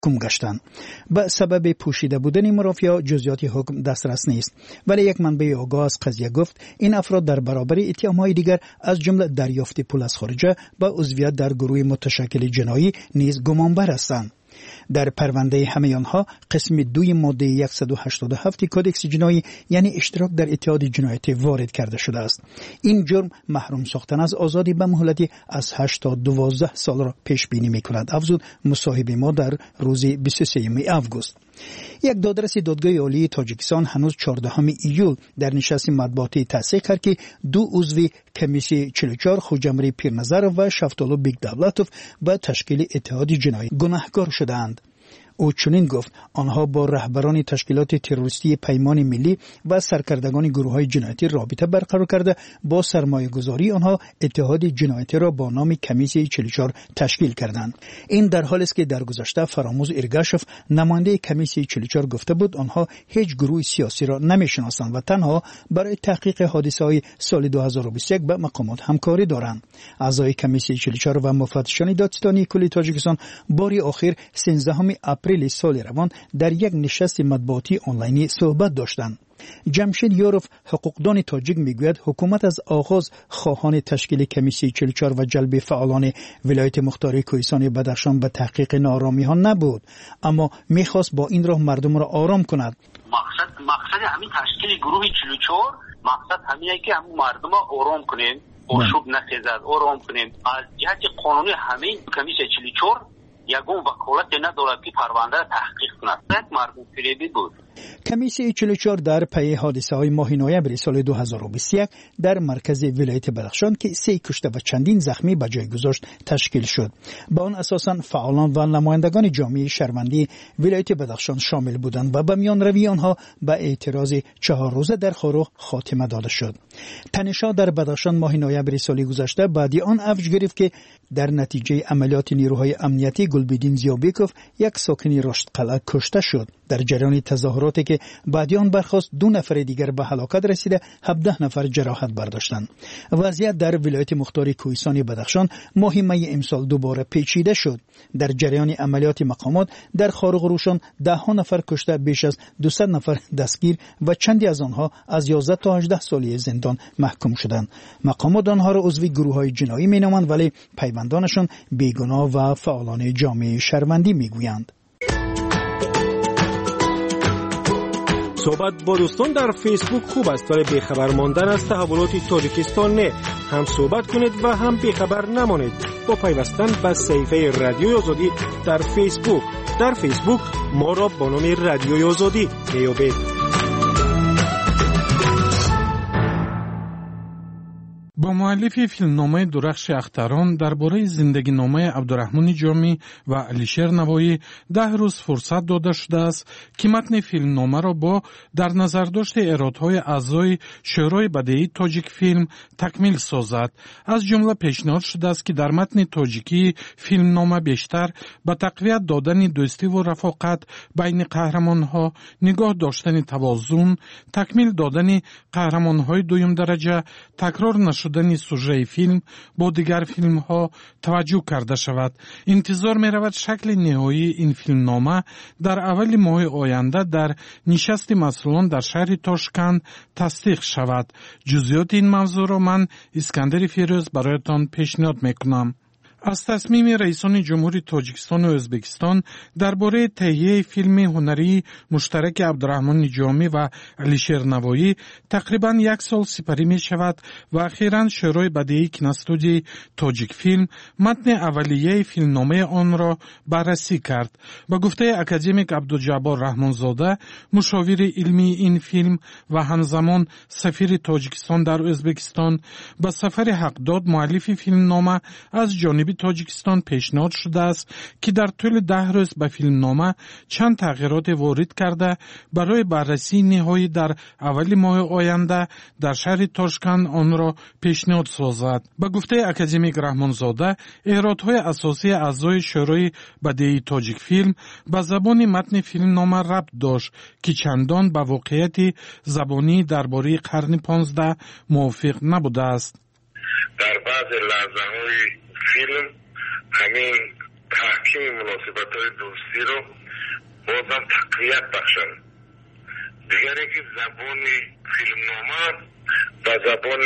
محکوم گشتند. به سبب پوشیده بودن مرافعا جزئیات حکم دسترس نیست، ولی یک منبع آگاه از قضیه گفت این افراد در برابر اتهام‌های دیگر از جمله دریافت پول از خارجه و عضویت در گروه متشکل جنایی نیز گمانبر هستند. در پرونده همه آنها قسم 2 ماده 187 کدکس جنایی یعنی اشتراک در اتحاد جنایتی وارد کرده شده است. این جرم محروم ساختن از آزادی به مهلتی از 8 تا 12 سال را پیش بینی می‌کند، افزود مصاحبه ما در روز 23 آگوست. یک دادرس دادگاه عالی تاجیکستان هنوز 14 ایول در نشست مطبوعاتی تصدیق کرد که 2 عضو کمیسیون 44 خوجمری پیرنظر و شفتالو بیگ دولتوف به تشکیل اتحاد جنایی گناهکار شدند. او چنین گفت آنها با رهبران تشکیلات تروریستی پیمان ملی و سرکردگان گروه‌های جنایتی رابطه برقرار کرده با سرمایه‌گذاری آنها اتحاد جنایتی را با نام کمیسیون 44 تشکیل کردند. این در حالی است که در گذشته فراموز ایرگاشف نماینده کمیسیون 44 گفته بود آنها هیچ گروه سیاسی را نمی‌شناسند و تنها برای تحقیق حادثه‌های سال 2021 به مقامات همکاری دارند. اعضای کمیسیون 44 و مفتشان دادستانی کلی تاجیکستان باری آخر 13 اپریل سال روان در یک نشست مطبوعاتی آنلاینی صحبت داشتند. جمشید یوروف حقوقدان تاجیک میگوید حکومت از آغاز خواهان تشکیل کمیسیون 44 و جلب فعالان ولایت مختار کوهستان بدخشان به تحقیق ناآرامی ها نبود، اما میخواست با این راه مردم را آرام کند. مقصد همین تشکیل گروه 44 مقصد همینه که هم مردم را آرام کنیم، ارشوب نخیزد، آرام کنیم. از جهت قانونی همین کمیسیون 44 یگون وکالت ندارد که پرونده را تحقیق کند. مردم فریبی بود. کمیسیون 44 در پی حادثه‌های ماه نوامبر سال 2021 در مرکز ولایت بدخشان که 3 کشته و چندین زخمی به جای گذاشت تشکیل شد. با آن اساساً فعالان و نمایندگان جامعه شهروندی ولایت بدخشان شامل بودند و به میان روی آنها به اعتراض 4 روزه در خاروخ خاتمه داده شد. تنش‌ها در بدخشان ماه نوامبر سال گذشته بعدی آن اوج گرفت که در نتیجه عملیات نیروهای امنیتی گلبدین زیابیکوف یک ساکن رشت قلعه کشته شد. در جریان تظاهراتی که بعدی آن برخاست 2 نفر دیگر به هلاکت رسیده، 17 نفر جراحت برداشتند. وضعیت در ولایت مختار کوهستان بدخشان ماه می امسال دوباره پیچیده شد. در جریان عملیات مقامات در خاروق روشان 10 نفر کشته، بیش از 200 نفر دستگیر و چندی از آنها از 11 تا 18 سالی زندان محکوم شدند. مقامات آنها را عضو گروه‌های جنایی مینامند ولی پیوندانشان بیگناه و فعالان جامعه شهروندی میگویند. صحبت با دوستان در فیسبوک خوب است ولی بیخبر ماندن از تحولات تاجیکستان نه. هم صحبت کنید و هم بیخبر نمانید با پیوستن به صفحه رادیوی آزادی در فیسبوک. در فیسبوک ما را با نام رادیوی آزادی میابید. با مؤلف فیلمنامه درخش اختران درباره زندگی نامه عبدالرحمن جامی و علیشیر نوایی 10 روز فرصت داده شده است که متن فیلمنامه را با در نظر داشت ارادهای اعضای شورای بدیعی تاجیک فیلم تکمیل سازد. از جمله پیشنهاد شده است که در متن تاجیکی فیلمنامه بیشتر به تقویت دادن دوستی و رفاقت بین قهرمانها، نگاه داشتن توازن، تکمیل دادن قهرمانهای دویم درجه، تکرار نشدن سوژه فیلم با دیگر فیلم ها توجه کرده شود. انتظار می رود شکل نهایی این فیلم نامه در اول ماه آینده در نشست مسئولان در شهر تاشکند تصدیق شود. جزئیات این موضوع را من اسکندر فیروز برایتان پیشنهاد می کنم. از تصمیم رئیسان جمهوری تاجیکستان و ازبکستان درباره تهیه فیلم هنری مشترک عبدالرحمن جامی و علیشیر نوایی تقریباً 1 سال سپری می شود و اخیراً شورای بدیعی کینوستودیوی تاجیک فیلم متن اولیه فیلمنامه آن را بررسی کرد. با گفته اکادمیک عبدالجبار رحمانزاده مشاور علمی این فیلم و همزمان سفیر تاجیکستان در ازبکستان، با سفر حق داد مؤلف فیلمنامه از جانب تاجیکستان پیشنهاد شده است که در طول 10 روز به فیلمنامه چند تغییرات وارد کرده برای بررسی نهایی در اول ماه آینده در شهر تاشکند آن را پیشنهاد سازد. به گفته اکادمیک رحمانزاده ایرادهای اساسی اعضای شورای بدیعی تاجیک فیلم به زبان متن فیلمنامه ربط داشت که چندان به واقعیت زبانی درباره قرن 15 موافق نبوده است. در بعض لحظه‌های فیلم همین تحکیم مناسبت‌های دوستی رو بازم تقویت بخشن. دیگر اینکه زبان فیلمنامه با زبان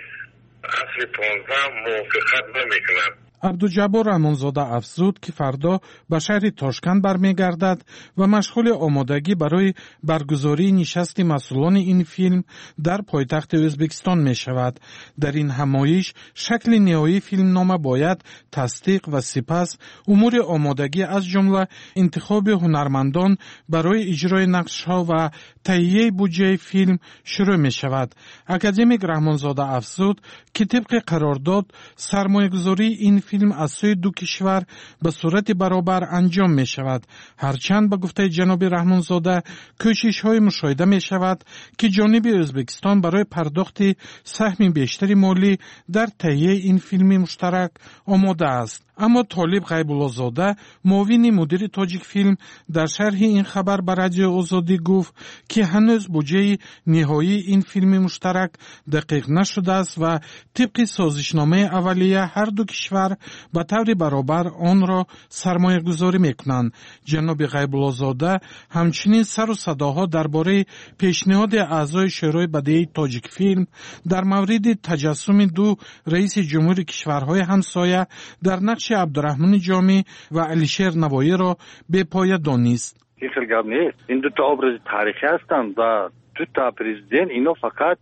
اصل 15 موافقت نمیکنند. عبدالجبار رحمانزاده افزود که فردا به شهر تاشکند برمیگردد و مشغول آمادگی برای برگزاری نشست مسئولان این فیلم در پایتخت ازبکستان می شود. در این همایش شکل نهایی فیلمنامه باید تصدیق و سپس امور آمادگی از جمله انتخاب هنرمندان برای اجرای نقش‌ها و تهیه بودجه فیلم شروع می شود. اکادمیک رحمانزاده افزود که طبق قرارداد سرمایه‌گذاری این فیلم از سوی دو کشور به صورت برابر انجام می شود. هرچند به گفته جناب رحمانزاده کوشش های مشاهده می شود که جانب ازبکستان برای پرداخت سهم بیشتری مالی در تهیه این فیلم مشترک آماده است. اما طالب غیب‌الله‌زاده معاون مدیر تاجیک فیلم در شرح این خبر به رادیو آزادی گفت که هنوز بودجه نهایی این فیلم مشترک دقیق نشده است و طبق سازشنامه اولیه هر دو کشور به طور برابر آن را سرمایه گذاری میکنند. جناب غیب‌الله‌زاده همچنین سر و صداها درباره پیشنهاد اعضای شورای بدیهی تاجیک فیلم در مورد تجسم دو رئیس جمهور کشورهای همسایه در نقش عبدالرحمن جامی و علیشیر نوایی را به پایه دانست. این خیلی گپ نیست. این دو تا ابراز تاریخی هستند و دو تا پرزیدنت اینا فقط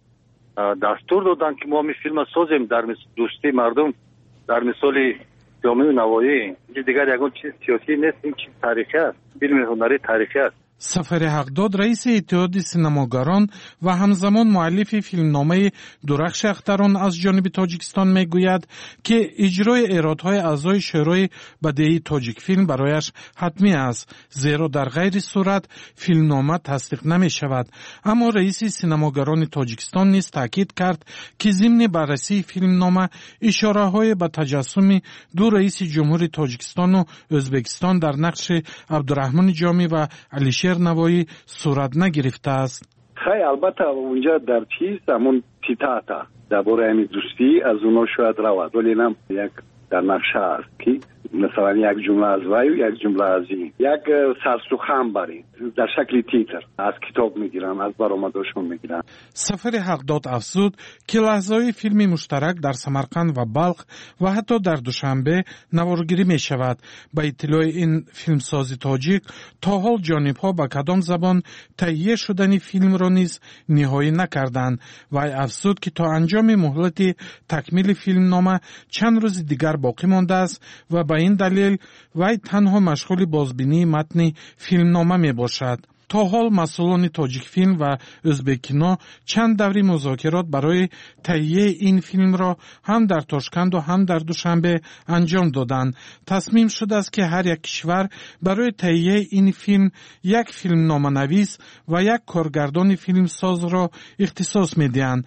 دستور دادن که ما می فیلم سازیم در دوستی مردم در مثال جامی و نوایی. این دیگر یگان چیز سیاسی نیست، این چیز تاریخی است، فیلم هنری تاریخی است. سفر حقداد رئیس اتحاد سینماگران و همزمان مؤلف فیلمنامه درخش اختران از جانب تاجیکستان میگوید که اجرای ایرادهای اعضای شورای بدیهی تاجیک فیلم برایش حتمی است، زیرا در غیر صورت فیلمنامه تصدیق نمی شود. اما رئیس سینماگران تاجیکستان نیز تاکید کرد که ضمن بررسی فیلمنامه اشاره‌های به تجسم دو رئیس جمهور تاجیکستان و ازبکستان در نقش عبدالرحمن جامی و علیشیر نوایی صورت نگرفته است. خیلی البته اونجا در چیز همون تیتاتا درباره همین دوستی از اونا شاید روید، ولی هم یک در نقشه است که مثلا یک جمله از وی و یک جمله از این یک سرسخن برین در شکل تیتر از کتاب میگیرن، از برآمدشون میگیرن. سفر حقداد افزود که لحظه‌های فیلم مشترک در سمرقند و بلخ و حتی در دوشنبه نوارگیری می شود. با اطلاع این فیلمسازی تاجیک تا حال جانب‌ها با کدام زبان تهیه شدن فیلم را نیز نهایی نکردند و افزود که تا انجام مهلت تکمیل فیلمنامه چند روز دیگر باقی مانده است و به این دلیل وی تنها مشغول بازبینی متن فیلمنامه می باشد. تا حال مسئولان تاجیک فیلم و ازبکینا چند دوره مذاکرات برای تهیه این فیلم را هم در تاشکند و هم در دوشنبه انجام دادند. تصمیم شده است که هر یک کشور برای تهیه این فیلم یک فیلمنامه نویس و یک کارگردان فیلمساز را اختصاص می‌دهند.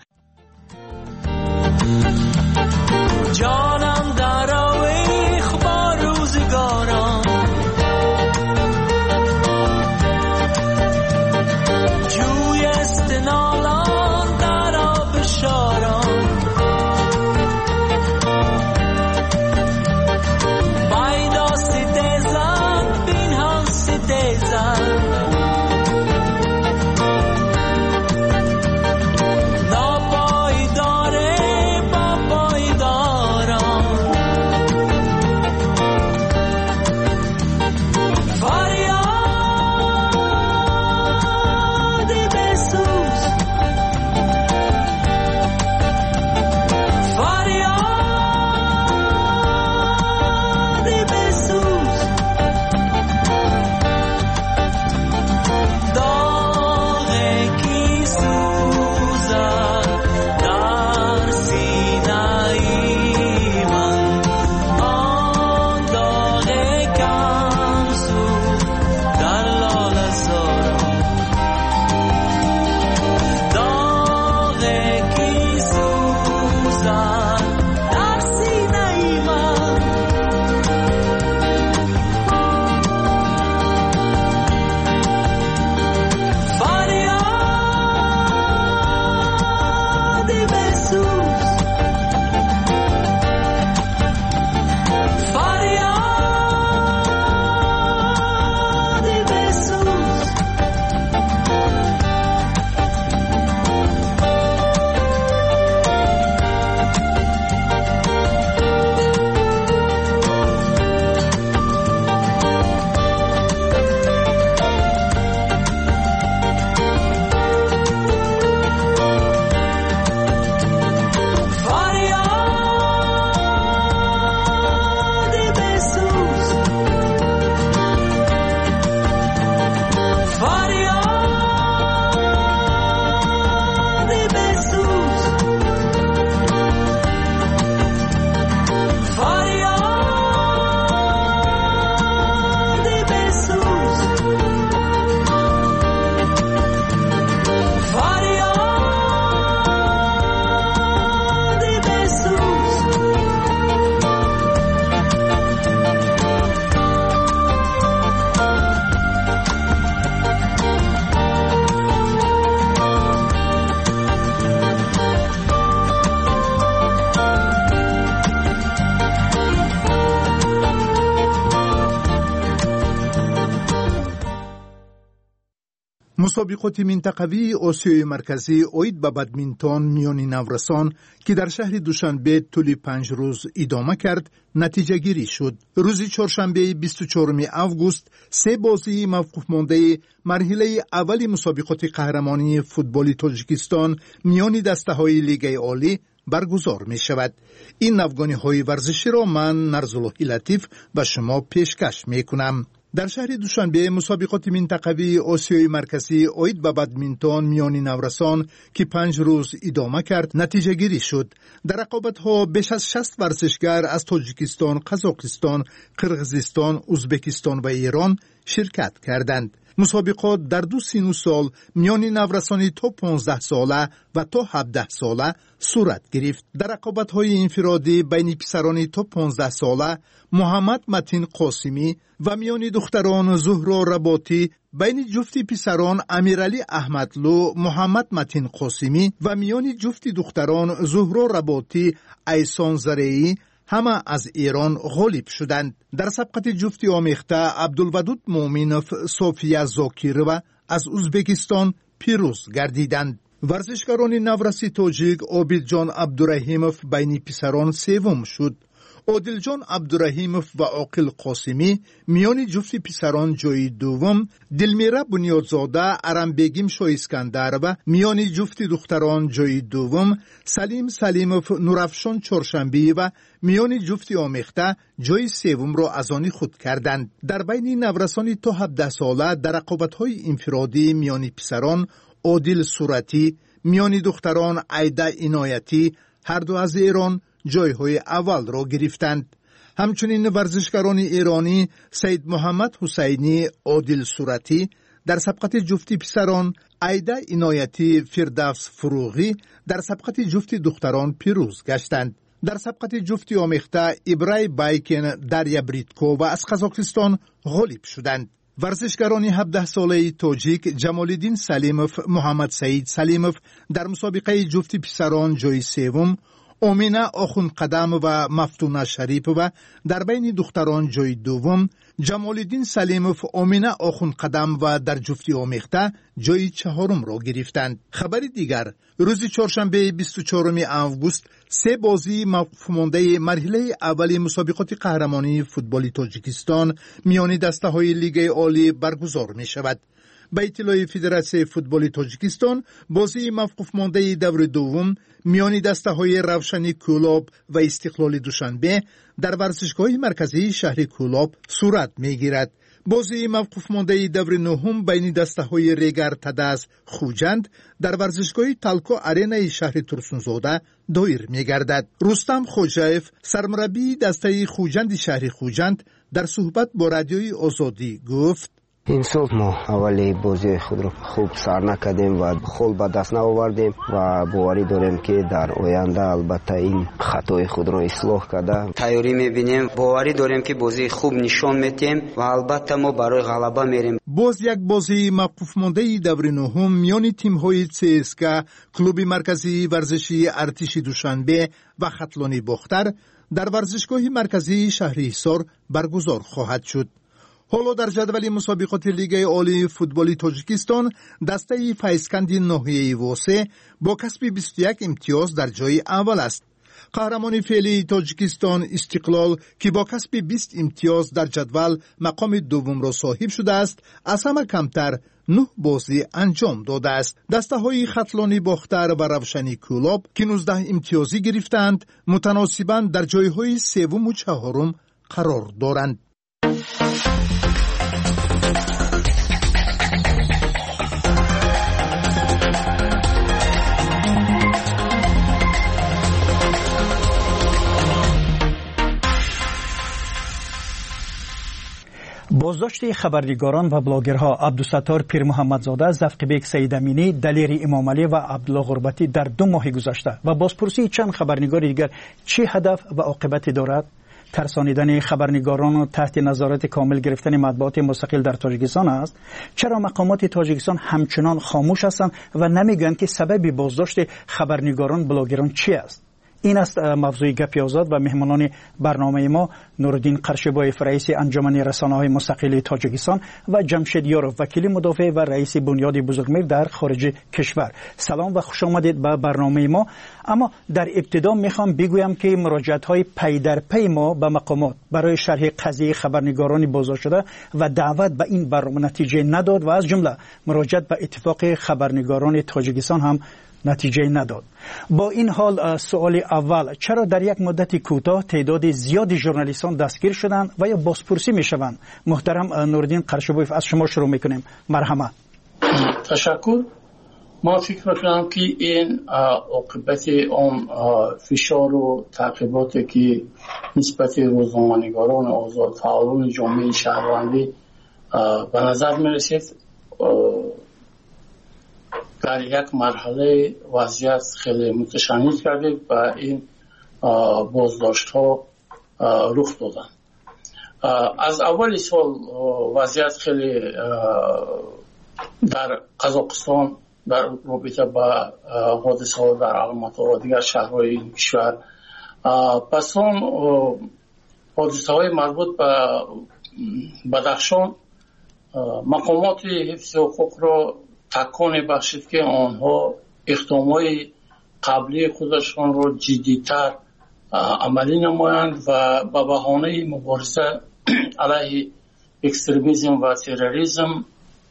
جانم در آویخ با روزگاران، جوی استنالان در آب شاران، بایدا ستیزن بینها ستیزن، ناپایداره با پایداران. مسابقات منطقوی آسیای مرکزی اوید به بدمینتون میان نورسان که در شهر دوشنبه طول 5 روز ادامه کرد نتیجه گیری شد. روز چهارشنبه 24 آگوست 3 بازی موقوف مانده مرحله اول مسابقات قهرمانی فوتبال تاجیکستان میان دسته‌های لیگ عالی برگزار می شود. این نوگانی‌های ورزشی را من نرزالله لطیف به شما پیشکش می کنم. در شهر دوشنبه مسابقات منطقوی آسیای مرکزی اوید به بدمینتون میان نورسان که 5 روز ادامه کرد نتیجه گیری شد. در رقابت‌ها بیش از 60 ورزشگر از تاجیکستان، قزاقستان، قرغیزستان، ازبکستان و ایران شرکت کردند. مسابقات در 2 سن و سال میان نورسانی تا 15 ساله و تا 17 ساله صورت گرفت. در رقابت‌های انفرادی بین پسران تا 15 ساله محمد متین قاسمی و میان دختران زهرا رباطی، بین جفت پسران امیرعلی احمدلو محمد متین قاسمی و میان جفت دختران زهرا رباطی ایسان زرعی همه از ایران غالب شدند. در سبقت جفتی آمیخته عبدالودود مومینوف صوفیه زاکیرو از ازبکستان پیروز گردیدند. ورزشکاران نورسی تاجیک عابدجان عبدالرحیموف بین پسران سوم شد. عادلجان عبدالرحیموف و عاقل قاسمی میان جفت پسران جای دوم، دلمیره بنیادزاده ارمبگیم شایسکندر و میان جفت دختران جای دوم، سلیم سلیموف نورافشان چهارشنبی و میان جفت آمیخته جای سوم را از آن خود کردند. در بین نورسان تا 17 ساله در رقابت‌های انفرادی میان پسران عادل صورتی، میان دختران عیده عنایتی هر دو از ایران جایهای اول را گرفتند. همچنین ورزشکاران ایرانی سید محمد حسینی، عادل صورتی در سبقت جفتی پسران، عیده عنایتی، فردوس فروغی در سبقت جفتی دختران پیروز گشتند. در سبقت جفتی آمیخته ابرای بایکن دریا بریتکو و از قزاقستان غالب شدند. ورزشکاران 17 ساله تاجیک جمالالدین سلیموف، محمد سعید سلیموف در مسابقه جفتی پسران جای سوم، امینه آخوند قدم و مفتونه شریف و در بین دختران جای دوم، جمالالدین سلیموف، امینه آخوند قدم و در جفتی آمیخته جای چهارم را گرفتند. خبر دیگر، روز چهارشنبه 24 آگوست 3 بازی موقوف مانده مرحله اول مسابقات قهرمانی فوتبال تاجیکستان میان دسته‌های لیگ عالی برگزار می شود. به اطلاع فدراسیون فوتبال تاجیکستان بازی موقوف مانده دور دوم میان دسته‌های روشنی کولاب و استقلال دوشنبه در ورزشگاه مرکزی شهر کولاب صورت می‌گیرد. بازی موقوف مانده دور نهم بین دسته‌های ریگر تداز خوجند در ورزشگاه تالکو آرینای شهر ترسونزاده دایر می‌گردد. رستم خوجایف سرمربی دسته خوجند شهر خوجند در صحبت با رادیوی آزادی گفت: این سال ما اولی بازی خود را خوب سر نکردیم و خول به دست نآوردیم و باوری داریم که در آینده البته این خطای خود را اصلاح کرده تیاری می‌بینیم. باوری داریم که بازی خوب نشان میدیم و البته ما برای غلبه میریم. باز یک بازی موقوف مانده دور نهم میان تیم‌های CSKA، کلوب مرکزی ورزشی ارتش دوشنبه و خطلانی باختر در ورزشگاه مرکزی شهر حصار برگزار خواهد شد. حالا در جدول مسابقات لیگ عالی فوتبال تاجیکستان دسته فیضکند ناحیه واسه با کسب 21 امتیاز در جای اول است. قهرمان فعلی تاجیکستان استقلال که با کسب 20 امتیاز در جدول مقام دوم را صاحب شده است، از همه کمتر 9 بازی انجام داده است. دسته های خطلانی باختر و روشنی کولاب که 19 امتیازی گرفتند متناسباً در جایهای سوم و چهارم قرار دارند. بازداشت خبرنگاران و بلاگرها عبدالستار پیر محمدزاده، زفقبیک سید امینی، دلیر امام علی و عبدالله غربتی در 2 ماه گذشته و بازپرسی چند خبرنگار دیگر چه هدف و عاقبتی دارد؟ ترسانیدن خبرنگاران و تحت نظارت کامل گرفتن مطبوعات مستقل در تاجیکستان است. چرا مقامات تاجیکستان همچنان خاموش هستند و نمیگویند که سبب بازداشت خبرنگاران بلاگران چی است؟ این است موضوع گپی آزاد و مهمانان برنامه ما نورالدین قرشبایف رئیس انجمن رسانه‌های مستقل تاجیکستان و جمشید یاروف وکیل مدافع و رئیس بنیاد بزرگمیر در خارج کشور. سلام و خوش آمدید به برنامه ما. اما در ابتدا میخوام بگویم که مراجعت‌های پی در پی ما به مقامات برای شرح قضیه خبرنگاران بازداشت شده و دعوت به این برنامه نتیجه نداد و از جمله مراجعت به اتفاق خبرنگاران تاجیکستان هم نتیجه نداد. با این حال سوال اول، چرا در یک مدت کوتاه تعداد زیادی ژورنالیستان دستگیر شدند و یا بازپرسی میشوند؟ محترم نورالدین قرشبایف، از شما شروع میکنیم. مرحمت. تشکر. ما فکر میکنم که این عاقبت اون فشار و تعقیباتی که نسبت روزنامه‌نگاران آزاد فعالان جامعه شهروندی به نظر میرسید در یک مرحله وضعیت خیلی متشنج گردید و این بازداشت ها رخ دادن. از اول سال وضعیت خیلی در قزاقستان در رابطه با حادثه ها در الماتا و دیگر شهرهای این کشور، پس اون حادثه های مربوط به بدخشان مقامات حفظ حقوق را تکان بخشید که آنها اقدامات قبلی خودشان را جدی‌تر عملی نمایند و به بهانه مبارزه علیه اکستریمیسم و تروریسم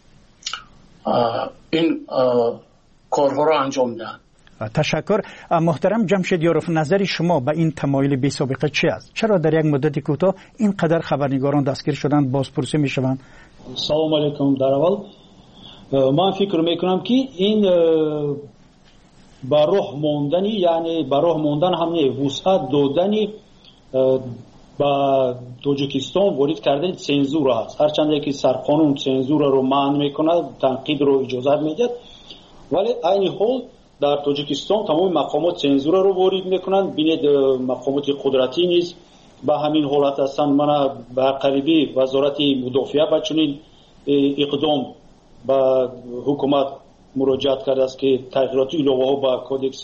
این کارها را انجام دهند. تشکر. محترم جمشید یاروف، نظر شما به این تمایل بی سابقه چی است؟ چرا در یک مدت کوتاه اینقدر خبرنگاران دستگیر شدند، بازپرسی میشوند؟ سلام علیکم. در اول من فکر میکنم که این براه موندنی، یعنی براه موندن همه وسعت دادنی با تاجیکستان وارد کردن سنزور است. هرچند که سرقانون سنزور رو منع میکنه، تنقید رو اجازه میده، ولی این حال در تاجیکستان تمام مقامات سنزور رو وارد میکنند. بینید مقامات قدرتی نیز به همین حالت هستند. من به قریبی وزارت مدافعه با چنین اقدام با حکومت مراجعت کرده است که تغییرات ایلاوه ها با کودکس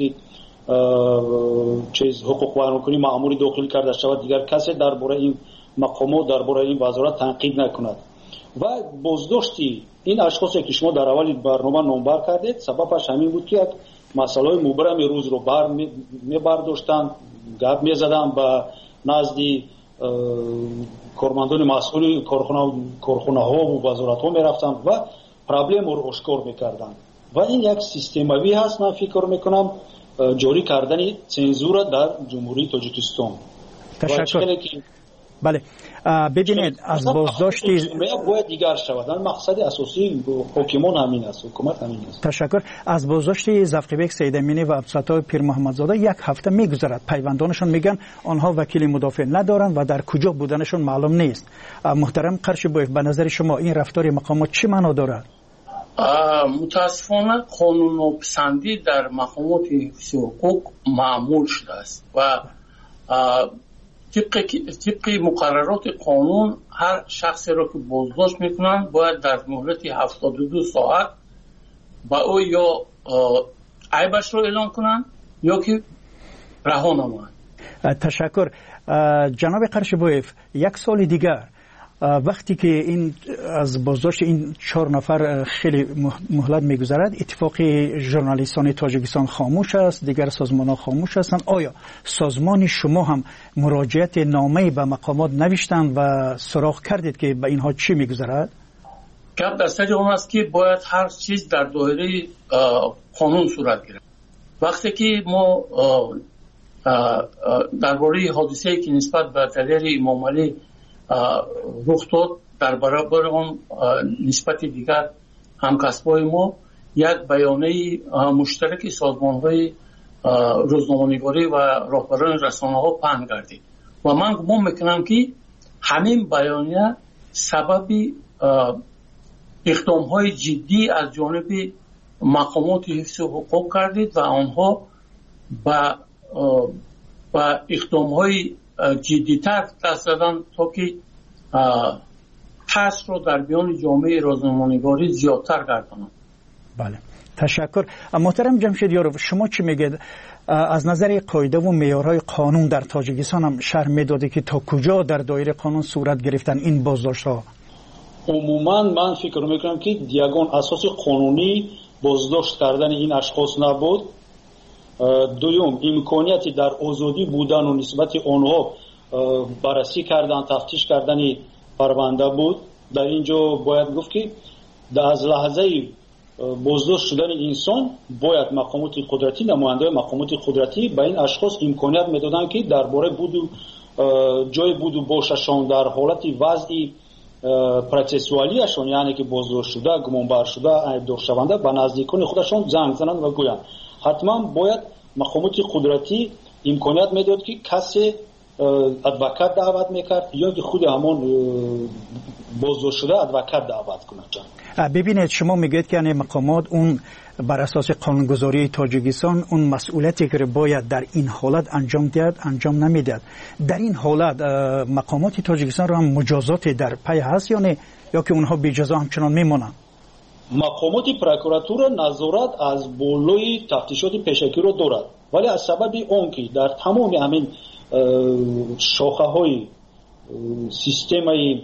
حقوق بیانکنی مأموری داخل کرده شود، دیگر کسی درباره این مقامات درباره این وزارت تنقید نکند. و بازداشتی این اشخاصی که شما در اول برنامه نامبر کردید سببش همین بود که یک مسئله مبرم روز رو میبرداشتند، گپ میزدند با نزدی کارمندان مسئول کارخانه ها و وزارت ها میرفتند و پرابلم رو اشکار میکردن و این یک سیستموی هست. من فکر میکنم جاری کردن سنزور در جمهوری تاجیکستان. تشکر. بله، ببینید از بازداشتی باید دیگر شود. مقصد اساسی حکومت همین است، حکومت همین است. تشکر. از بازداشتی زفقیبک سیدامینی و عبدالستار پیر محمدزاده یک هفته میگذرد. پیوندانشون میگن آنها وکیل مدافع ندارند و در کجا بودنشون معلوم نیست. محترم قرشبایف، به نظر شما این رفتار مقامات چی معنا دارد؟ متاسفانه قانون‌پسندی در مقامات حفظ حقوق معمول شده است و طبق مقررات قانون هر شخصی را که بازداشت میکنن باید در مهلت 72 ساعت با او یا عیبش رو اعلام کنن یا که رها نمایند. تشکر. جناب قرشبایف، یک سال دیگر وقتی که این از بازداشت این 4 نفر خیلی مهلت میگذرد، اتفاق ژورنالیستان تاجیکستان خاموش است، دیگر سازمان ها خاموش هستند. آیا سازمان شما هم مراجعت نامه به مقامات نوشتند و سراغ کردید که به اینها چی میگذرد؟ گپ در سر اون است که باید هر چیز در دایره قانون صورت گیرد. وقتی که ما درباره حادثه‌ای که نسبت به تلیر امام علی رخ داد در برابر اون نسبت دیگر همکسبای ما یک بیانیه مشترک سازمان‌های روزنامه‌نگاری و راهبران رسانه‌ها پهن گردید و من گمان میکنم که همین بیانیه سبب اقدام‌های جدی از جانب مقامات حفظ حقوق گردید و آنها با اقدام‌های جدی‌تر دست دادن تا که ترس رو در بیان جامعه روزنامه‌نگاری زیادتر گردانند. بله، تشکر. محترم جمشید یاروف، شما چی میگید؟ از نظر قاعده و معیارهای قانون در تاجیکستان هم شرح میداده که تا کجا در دایره قانون صورت گرفتن این بازداشت‌ها؟ عموما من فکر میکنم که یگان اساس قانونی بازداشت کردن این اشخاص نبود. دوم، امکانیتی در آزادی بودن و نسبت آنها بررسی کردن، تفتیش کردن پرونده بود. در اینجا باید گفت که از لحظه بازداشت شدن انسان باید مقامات قدرتی، نماینده مقامات قدرتی به این اشخاص امکانیت میدادن که درباره جای بود و باششان در حالت وضعی پروسسوالیشون، یعنی که بازداشت شده، گمانبر شده، ایبدار شونده، به نزدیکان خودشون زنگ زنند و گویند. حتما باید مقامات قدرتی امکانیت میداد که کسی ادوکات دعوت میکرد یا که خود همون بازداشت شده ادوکات دعوت کنند. ببینید شما میگید که یعنی مقامات اون بر اساس قانونگذاری تاجیکستان اون مسئولیتی که باید در این حالت انجام دهد انجام نمیدهد. در این حالت مقامات تاجیکستان را هم مجازات در پی هست یا نه، یا که اونها بی جزا همچنان میمونند؟ مقامات پروکراتور نظارت از بالای تفتیشات پیشگی را دارد، ولی از سبب اون که در تمام همین شاخه های سیستم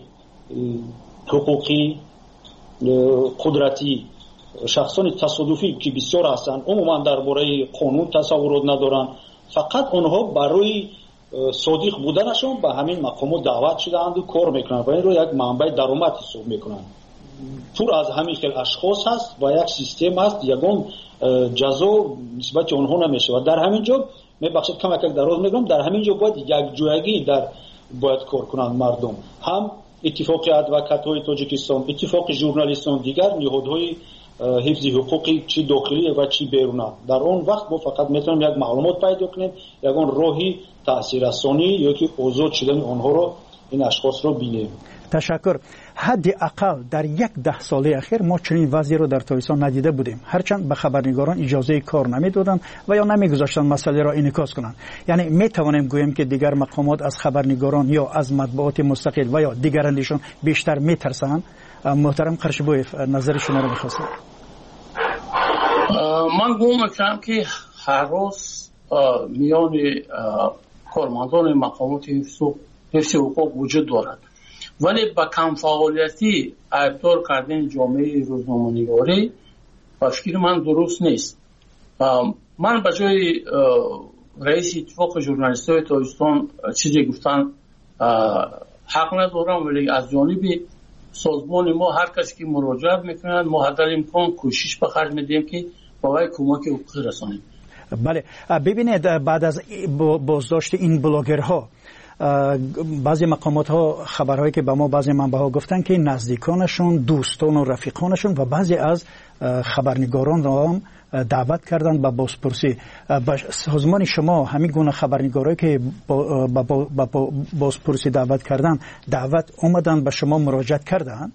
حقوقی قدرتی شخصان تصادفی که بسیار هستند عموما درباره قانون تصورات ندارند، فقط آنها برای صادق بودنشان به همین مقامات دعوت شدند و کار میکنند و این رو یک منبع درآمد حساب میکنند. پر از همین خیلی اشخاص هست و یک سیستم هست، یگان جزا نسبت آنها نمیشه. و در همین جا میبخشید کمک دراز میگم، در همین جا باید یک جایگی باید کار کنند مردم، هم اتفاق ادوکات‌های تاجیکستان، اتفاق ژورنالیستان، دیگر نهادهای حفظ حقوقی چی داخلی و چی بیرونی. در اون وقت ما فقط میتونیم یک معلومات پیدا کنیم، یگان راهی تاثیررسانی یا که آزاد شدن آنها رو این اشخاص رو بینیم. تشکر. حداقل در 10 سال اخیر ما چنین وضعی رو در تاجیکستان ندیده بودیم، هرچند به خبرنگاران اجازه کار نمیدادند و یا نمیگذاشتند مسئله را انعکاس کنند. یعنی میتوانیم گوییم که دیگر مقامات از خبرنگاران یا از مطبوعات مستقل و یا دیگرانشون بیشتر میترسند. محترم قرشبویف نظر شما رو میخواستم. من گمان میکنم که هر روز میان کارمندان مقامات حفظ حقوق وجود دارد، ولی با کم فعالیتی ایبدار کردن جامعه روزنامه‌نگاری با فکر من درست نیست. من به جای رئیس اتفاق ژورنالیست‌های تاجیکستان چیزی گفتن حق ندارم، ولی از جانب سازمان ما هر کسی که مراجعه میکنند ما حد امکان کوشش به خرج میدیم که برای کمک حقوقی رسانیم. بله، ببینید بعد از بازداشت این بلاگرها بعضی مقامات ها خبرهایی که به ما بعضی منبع‌ها گفتن که نزدیکانشون، دوستان و رفیقانشون و بعضی از خبرنگاران را هم دعوت کردن به بازپرسی. به سازمان شما همین گونه خبرنگارایی که با بازپرسی دعوت کردن دعوت اومدن به شما مراجعت کردن؟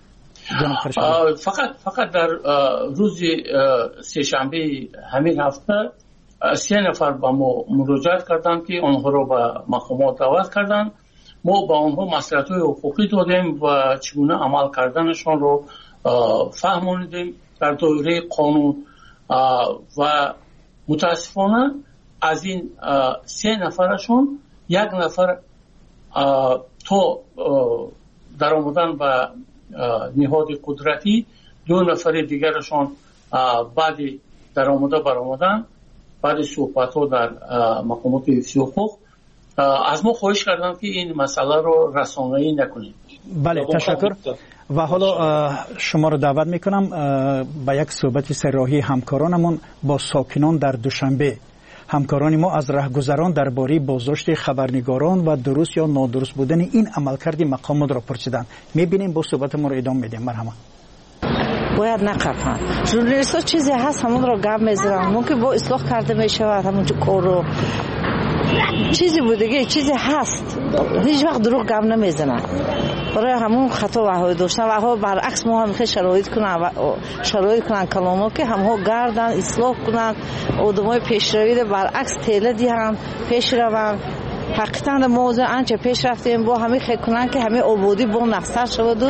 فقط در روز سه‌شنبه همین هفته 3 نفر با ما مراجعت کردن که آنها را به مقامات دعوت کردن. ما با آنها مصلحت‌های حقوقی دادیم و چگونه عمل کردنشان رو فهموندیم در دایره قانون و متاسفانه از این 3 نفرشون 1 نفر تا در آمدن به نهاد قدرتی، 2 نفر دیگرشان بعد در آمدن بعد صحبت‌ها در مقامات حفظ حقوق از ما خواهش کردن که این مسئله رو رسانه‌ای نکنیم. بله، تشکر. و حالا شما رو دعوت میکنم به یک صحبت سراحی همکارانمون با ساکنان در دوشنبه. همکاران ما از رهگذران درباره بازداشت خبرنگاران و درست یا نادرست بودن این عملکرد مقامات را پرسیدند. میبینیم با صحبت ما رو ادامه میدیم. مرحبا. باید نقفن. ژورنالیست‌ها چیزی هست همون رو گپ میزنن، ممکن با اصلاح کرده میشود همون کار رو چیزی بوده، چیزی هست، هیچ وقت دروغ گپ نمیزنن. برای همون خطا وحای داشتن و برعکس ما هم شرایط کنن کلامو که همها گردن اصلاح کنن، آدمای پیشروی برعکس تله دیان پیش روان. حقیقتا موضوع آنچه پیش رفتیم با همین خیلی کنن که همین آبادی با نقصر شود و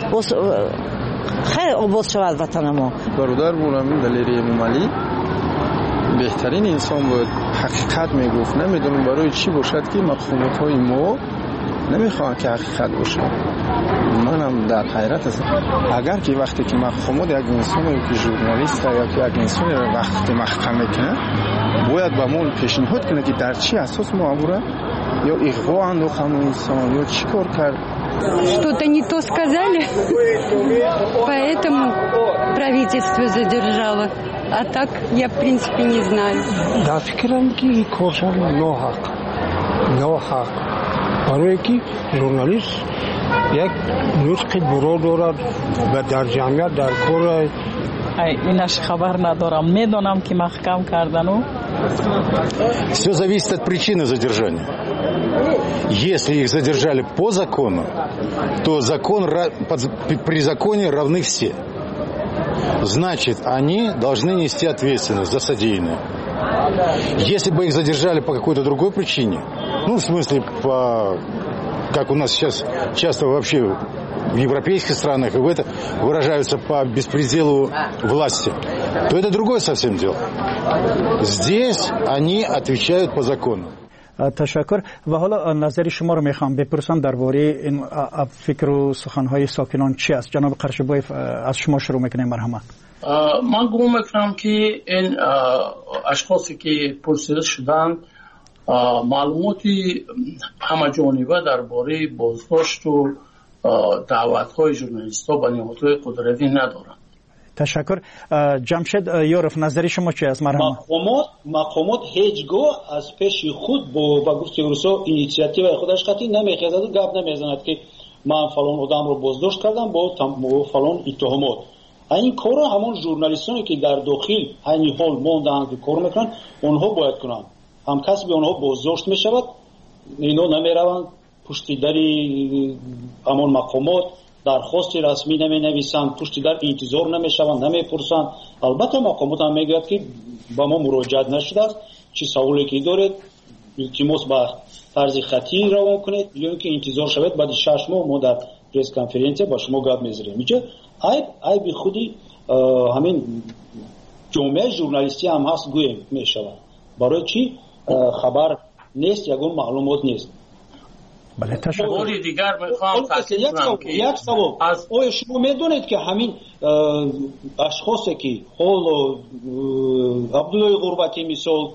خیلی آباد شود وطن ما. برادر بولم دلیری ممالی بهترین انسان بود حقیقت میگفت. نمیدونم برای چی باشد که مفهومات های ما نمیخوان که حقیقت باشه. منم در حیرت هستم. اگر که وقتی که مفهومات یک انسانی که ژورنالیست یا که یک انسانی را وقتی محکم میکنه باید به ما پیشنهاد کنه که در چی اساس معموله یا اغوا انداخت انسان یا چی کار کرد. Что-то не то сказали, поэтому правительство задержало. А так я, в принципе, не знаю. Да, фикрам ки коршан ноҳақ. барое ки журналист як нутқи буро дорад ва дар ҷамъият дар кор инаш хабар надорам. Медонам ки маҳкам кардану. Все зависит от причины задержания. Если их задержали по закону, то при законе равны все. Значит, они должны нести ответственность за содеянное. Если бы их задержали по какой-то другой причине, ну, в смысле, как у нас сейчас часто вообще в европейских странах, и в это выражаются по беспределу власти, то это другое совсем дело. Здесь они отвечают по закону. تشکر. و حالا نظر شما رو میخوام بپرسم درباره این فکر و سخنهای ساکنان چی است. جناب قرشبایف از شما شروع میکنیم. مرحمت. من گمان میکنم که این اشخاصی که پرسیده شدند معلوماتی همه جانبه درباره بازداشت و دعوت‌های ژورنالیست‌ها به نهادهای قدرتی ندارند. تشکر. جمشید یورف نظر شما چی است؟ مرحمت. مقامات هیچگاه از پیش خود با گفته روسا اینیشیاتیو خودش قطعی نمیخواهد و گپ نمیزند که من فلان آدم رو بازداشت کردم با فلان اتهامات. این کار همون ژورنالیستانی که در داخل این حال ماندن که کار میکنن اونها باید کنن. هم کسی به اونها بازداشت میشود، اینا نمیروند پشت در همون مقامات درخواست رسمی نمی‌نویسند، پشت در انتظار نمی‌شوند، نمی‌پرسند. البته مقامات هم میگوید که با ما مراجعت نشده است، چه سوالی که دارید التماس به طرز خطی روان کنید یا اینکه انتظار شود بعد 6 ماه ما در پرس کنفرانس با شما گپ می‌زنیم. اینجا عیب خودی همین جامعه ژورنالیستی هم هست گویم میشود. برای چی خبر نیست، یگان معلومات نیست. بله تشکر. دیگر میخوام یک سوال از آیا شما میدونید که همین اشخاصی که حال عبدالله غربتی مثال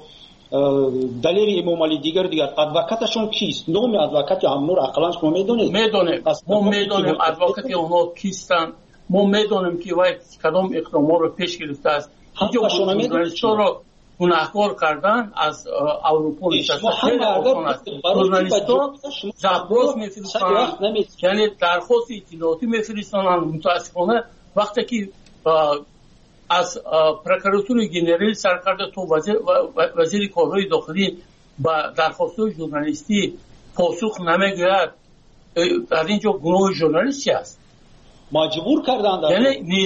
دلیری امام علی دیگر ادوکاتشون کیست؟ نام ادوکات همون اقلا شما میدونید؟ میدونیم. ما میدونیم ادوکات اونها کیستن. ما میدونیم که وای کدام اقدامات رو پیش گرفته است. اینجا شما میدونید چرا گناهکار کردن از اروپا نشسته ژورنالیستان زبراز میفرستند، یعنی درخواست اطلاعاتی میفرستند. متاسفانه وقتی که از پروکراتور گنرال سرکرده تو وزیر کارهای داخلی با درخواست‌های ژورنالیستی پاسخ نمیگوید، در اینجا گناه ژورنالیست چی است؟ مجبور کردند. یعنی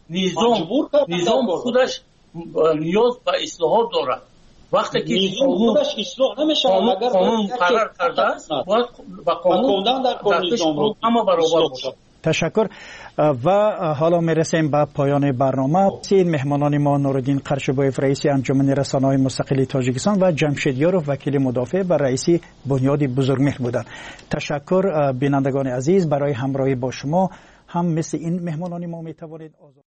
نظام خودش نیاز به اصلاحات دارد. وقتی که خودش اصلاح نمیشه اگر قانون قرار کرده است باید با قانون در نظام اما برابر باشد. تشکر. و حالا میرسیم به پایان برنامه. این مهمانان ما نورالدین قرشبایف رئیس انجمن رسانه‌های مستقل تاجیکستان و جمشید یاروف وکیل مدافع و رئیس بنیاد بزرگمهر بودند. تشکر بینندگان عزیز برای همراهی با شما. هم مثل این مهمانان ما میتوانید